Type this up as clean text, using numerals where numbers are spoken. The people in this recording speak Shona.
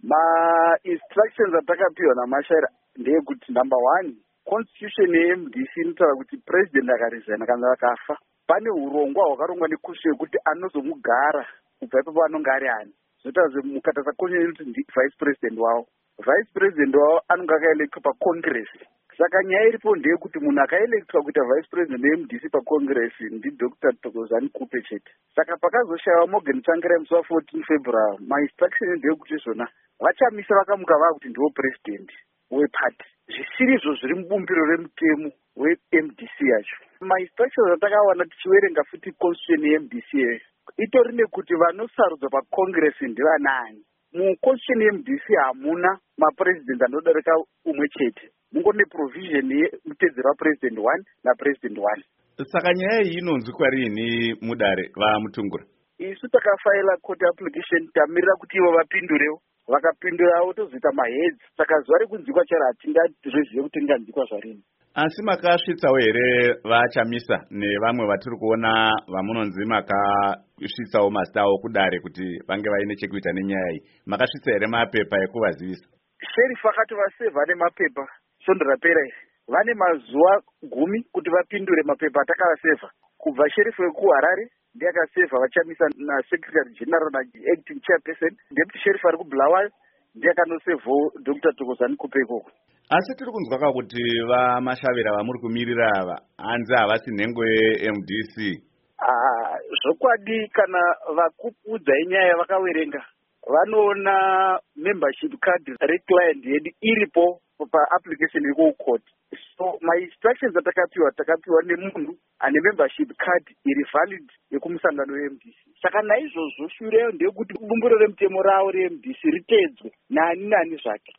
Ma-instructions atakapiwa naMashare ndeyekuti number one, constitution yeMDC inotaura kuti president akaresigna kana akafa, pane urongwa hwakarongwa nekushe yekuti anozomugara kubva ipapo anonga ari ani. Zvotaura kuti mukatasa constitution inoti ndi vice president wavo. Vice president wavo anonga akaelektwa pacongress. Saka nyaya iripo ndeyekuti munhu akaelektwa kuita vice president weMDC pacongress ndiDr. Thokozani Kupe chete. Saka pakazoshayiwa Morgan Tsvangirai musi wa14 February, ma-instruction ndeyekuti zvona vachamisa vakamuka vakuti ndiwo president weparty. Zvisirizvo zviri mubumbiro remutemo weMDC yacho. Ma-instructions atakawana tichiverenga futi constitution yeMDC yeyo itori nekuti vanosarudzwa pacongress ndivanani. Muconstitution yeMDC hamuna mapresident anodarika umwe chete. Mungone provision yemutedzero wapresident 1 napresident 1. Saka nyaya iyi inonzi kwarini mudare vaMutungura? Isu takafaila court application tamirira kuti ivo vapindurewo. Vakapindurawo tozoita maheads. Saka zuva rekunzikwa charo hatingazive kuti ringanzikwa zvarini. Asi makasvitsawo here vachamisa nevamwe vatiri kuona vamunonzi makasvitsawo mazita avo kudare kuti vange vaine chekuita nenyaya iyi? Makasvitsa here mapepa ekuvazivisa? Sheriff akatovasevha nemapepa svondo rapera iri. Vane mazuva 10 kuti vapindure mapepa atakavasevha. Kubva sheriff wekuHarare ndiye akasevha vachamisa naSecretary General naActing Chairperson. Deputy sheriff ari kuBulawayo ndiye akanosevhawo Dr. Thokozani Kupe ikoko. Asi tiri kunzwa kuti vaMashavira vamuri kumirira ava hanzi havasi nhengo yeMDC. Zvokwadi kana vakuudza inyaya vakaverenga vanoona membership card reclient yedu iripo pa-application yekucourt. So my-instructions atakapiwa nemunhu ane membership card iri valid yekumusangano weMDC. Saka naizvozvo shureyo ndeyekuti bumbiro remutemo ravo reMDC ritedzwe nani zvake.